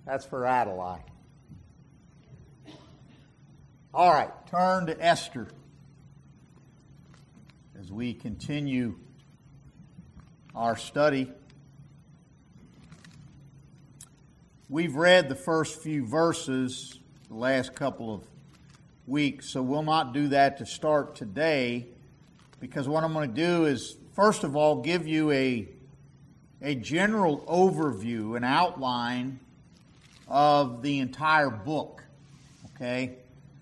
That's for Adelaide. All right, turn to Esther as we continue our study. We've read the first few verses the last couple of weeks, so we'll not do that to start today, because what I'm going to do is, first of all, give you a general overview, an outline of the entire book. Okay?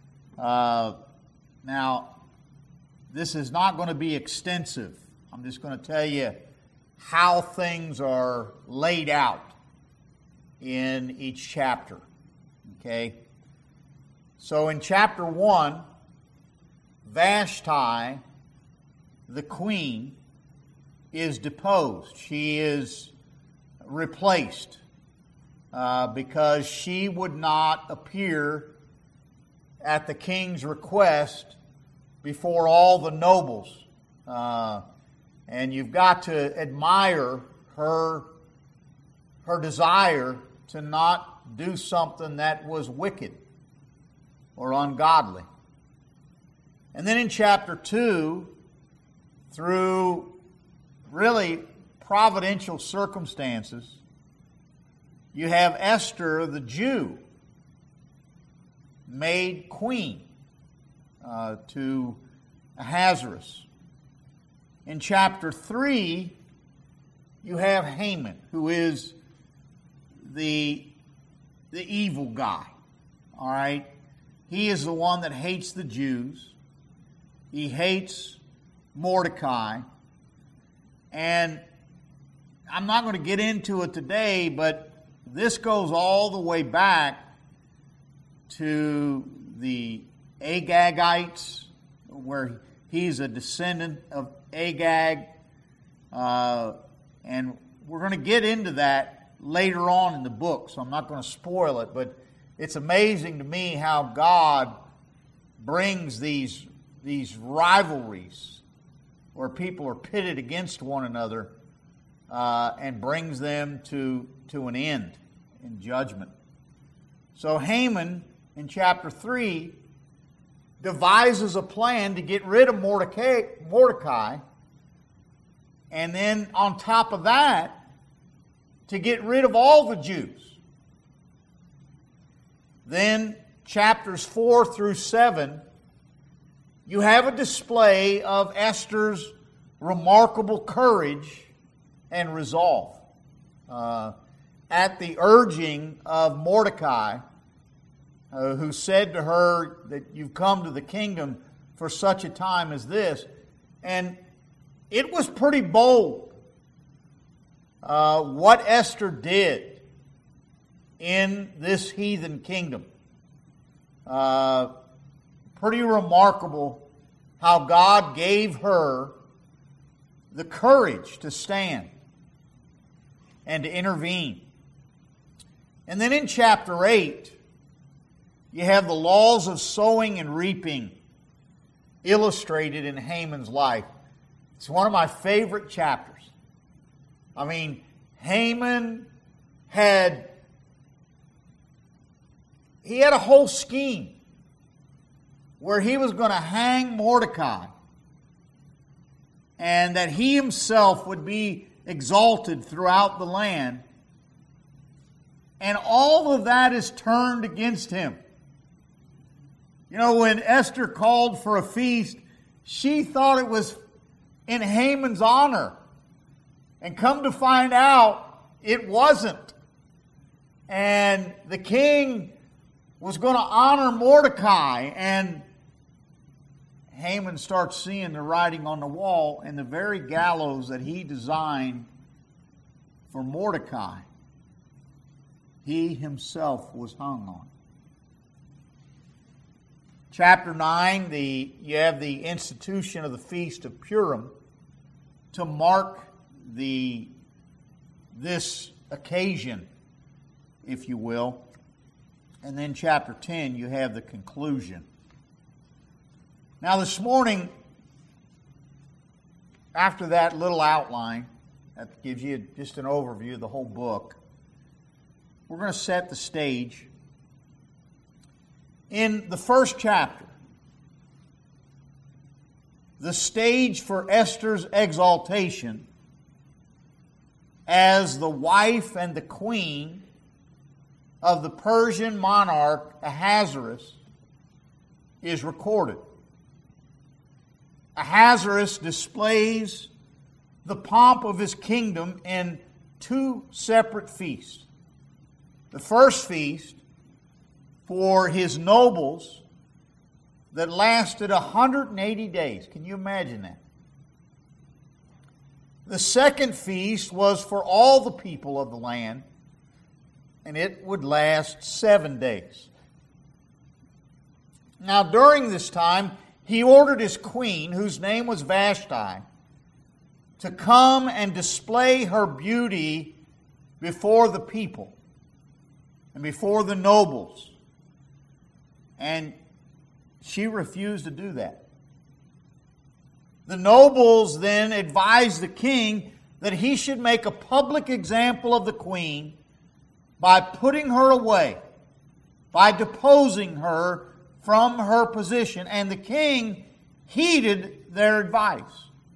Now, this is not going to be extensive. I'm just going to tell you how things are laid out in each chapter. Okay? So in chapter 1, Vashti, the queen, is deposed. She is replaced because she would not appear at the king's request before all the nobles. And you've got to admire her desire to not do something that was wicked or ungodly. And then in chapter 2, through really providential circumstances, you have Esther the Jew made queen to Ahasuerus. In chapter 3, you have Haman, who is the evil guy. All right? He is the one that hates the Jews. He hates Mordecai. And I'm not going to get into it today, but this goes all the way back to the Agagites, where he's a descendant of Agag. And we're going to get into that later on in the book, so I'm not going to spoil it, but it's amazing to me how God brings these rivalries where people are pitted against one another and brings them to an end in judgment. So Haman, in chapter 3, devises a plan to get rid of Mordecai, and then on top of that, to get rid of all the Jews. Then, chapters 4 through 7, you have a display of Esther's remarkable courage and resolve. At the urging of Mordecai, who said to her that you've come to the kingdom for such a time as this. And it was pretty bold what Esther did in this heathen kingdom. Pretty remarkable how God gave her the courage to stand and to intervene. And then in chapter 8, you have the laws of sowing and reaping illustrated in Haman's life. It's one of my favorite chapters. I mean, Haman had a whole scheme where he was going to hang Mordecai and that he himself would be exalted throughout the land. And all of that is turned against him. You know, when Esther called for a feast, she thought it was in Haman's honor. And come to find out, it wasn't. And the king was going to honor Mordecai. And Haman starts seeing the writing on the wall, and the very gallows that he designed for Mordecai, he himself was hung on. Chapter 9, you have the institution of the Feast of Purim to mark this occasion, if you will. And then chapter 10, you have the conclusion. Now this morning, after that little outline, that gives you just an overview of the whole book, we're going to set the stage. In the first chapter, the stage for Esther's exaltation as the wife and the queen of the Persian monarch Ahasuerus is recorded. Ahasuerus displays the pomp of his kingdom in two separate feasts. The first feast for his nobles that lasted 180 days. Can you imagine that? The second feast was for all the people of the land, and it would last 7 days. Now, during this time, he ordered his queen, whose name was Vashti, to come and display her beauty before the people and before the nobles. And she refused to do that. The nobles then advised the king that he should make a public example of the queen by putting her away, by deposing her from her position. And the king heeded their advice.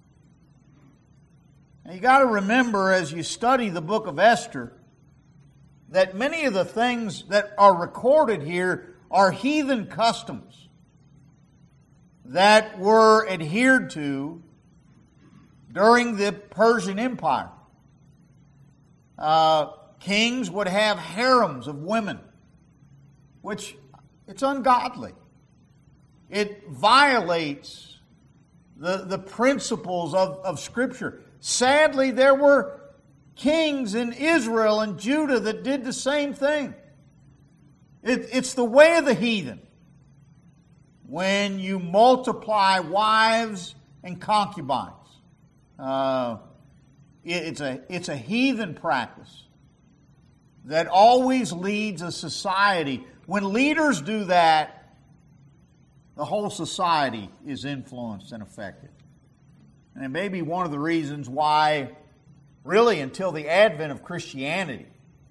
Now you got to remember as you study the book of Esther that many of the things that are recorded here are heathen customs that were adhered to during the Persian Empire. Kings would have harems of women, which it's ungodly. It violates the principles of Scripture. Sadly, there were kings in Israel and Judah that did the same thing. It's the way of the heathen. When you multiply wives and concubines, it's a heathen practice that always leads a society. When leaders do that, the whole society is influenced and affected. And it may be one of the reasons why, really until the advent of Christianity,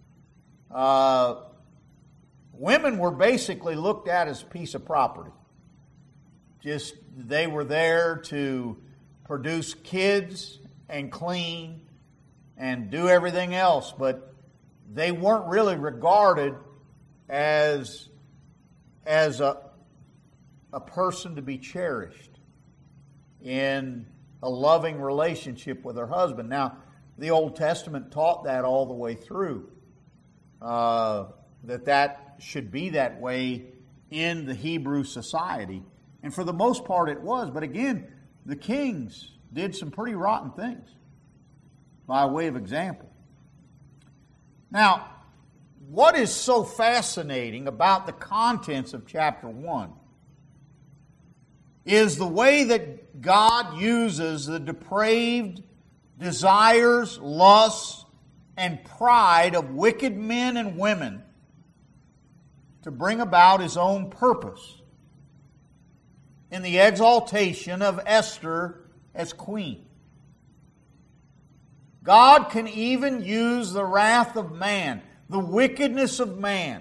women were basically looked at as a piece of property. Just they were there to produce kids and clean and do everything else, but they weren't really regarded as a person to be cherished in a loving relationship with her husband. Now, the Old Testament taught that all the way through, that should be that way in the Hebrew society. And for the most part it was. But again, the kings did some pretty rotten things by way of example. Now, what is so fascinating about the contents of chapter 1 is the way that God uses the depraved desires, lusts, and pride of wicked men and women to bring about His own purpose in the exaltation of Esther as queen. God can even use the wrath of man, the wickedness of man,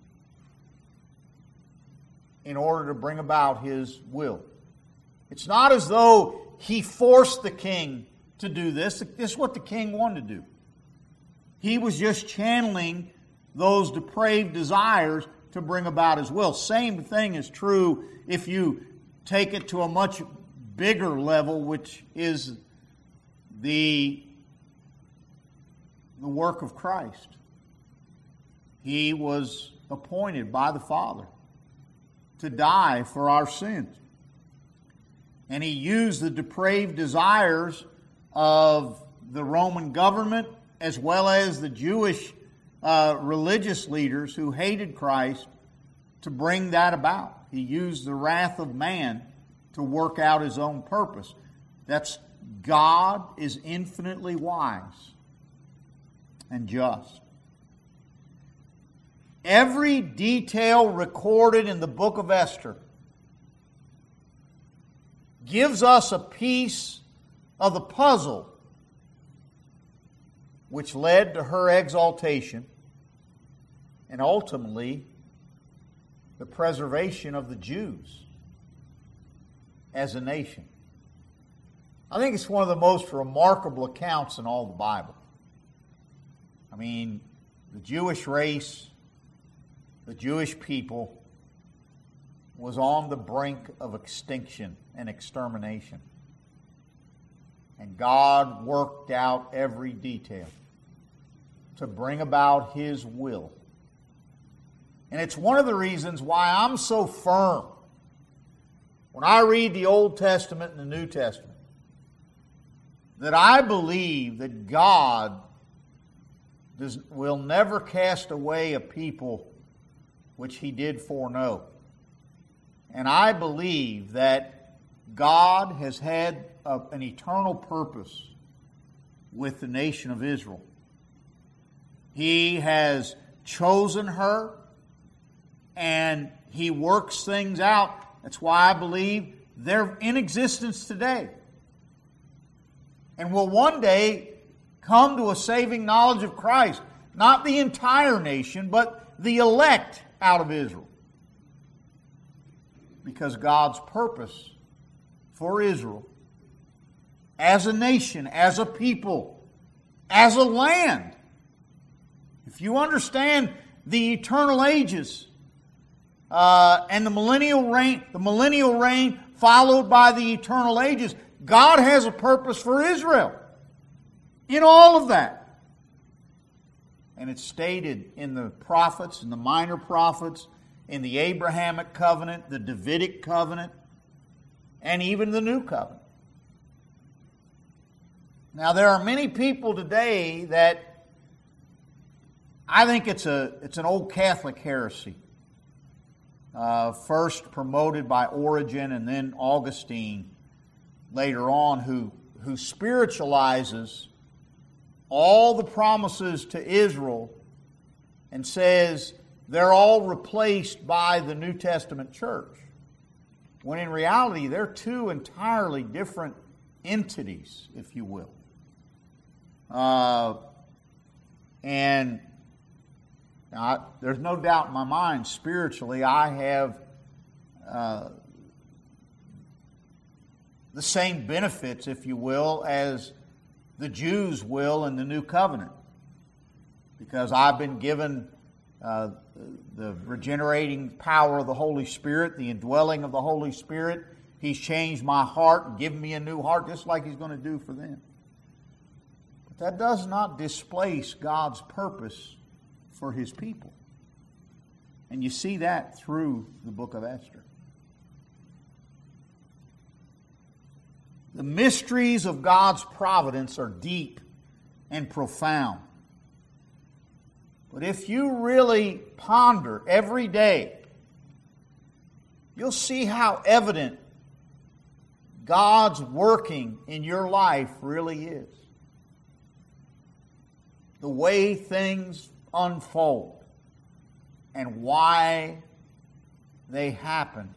in order to bring about His will. It's not as though He forced the king to do this. This is what the king wanted to do. He was just channeling those depraved desires to bring about His will. Same thing is true if you take it to a much bigger level, which is the work of Christ. He was appointed by the Father to die for our sins. And He used the depraved desires of the Roman government as well as the Jewish religious leaders who hated Christ to bring that about. He used the wrath of man to work out His own purpose. That's God is infinitely wise and just. Every detail recorded in the book of Esther gives us a piece of the puzzle which led to her exaltation and ultimately the preservation of the Jews as a nation. I think it's one of the most remarkable accounts in all the Bible. I mean, the Jewish race, the Jewish people, was on the brink of extinction and extermination. And God worked out every detail to bring about His will. And it's one of the reasons why I'm so firm when I read the Old Testament and the New Testament, that I believe that God will never cast away a people which He did foreknow. And I believe that God has had an eternal purpose with the nation of Israel. He has chosen her, and He works things out. That's why I believe they're in existence today, and will one day come to a saving knowledge of Christ. Not the entire nation, but the elect out of Israel. Because God's purpose for Israel, as a nation, as a people, as a land, if you understand the eternal ages and the millennial reign followed by the eternal ages, God has a purpose for Israel in all of that. And it's stated in the prophets, in the minor prophets, in the Abrahamic covenant, the Davidic covenant, and even the New Covenant. Now, there are many people today that I think it's an old Catholic heresy, first promoted by Origen and then Augustine later on, who spiritualizes all the promises to Israel and says they're all replaced by the New Testament church, when in reality they're two entirely different entities, if you will. And there's no doubt in my mind, spiritually, I have the same benefits, if you will, as the Jews will in the New Covenant. Because I've been given the regenerating power of the Holy Spirit, the indwelling of the Holy Spirit. He's changed my heart and given me a new heart, just like He's going to do for them. But that does not displace God's purpose for His people. And you see that through the book of Esther. The mysteries of God's providence are deep and profound. But if you really ponder every day, you'll see how evident God's working in your life really is. The way things unfold and why they happen.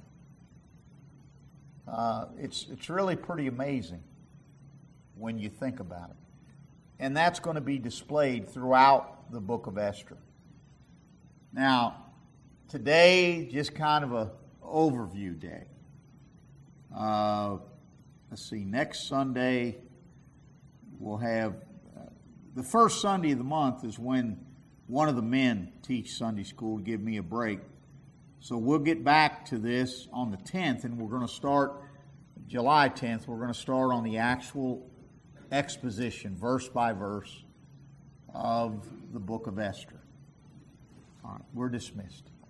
It's really pretty amazing when you think about it. And that's going to be displayed throughout the book of Esther. Now, today, just kind of an overview day. Let's see, next Sunday we'll have, the first Sunday of the month is when one of the men teach Sunday school to give me a break. So we'll get back to this on the 10th, and we're going to start, July 10th, we're going to start on the actual exposition, verse by verse, of the book of Esther. All right, we're dismissed.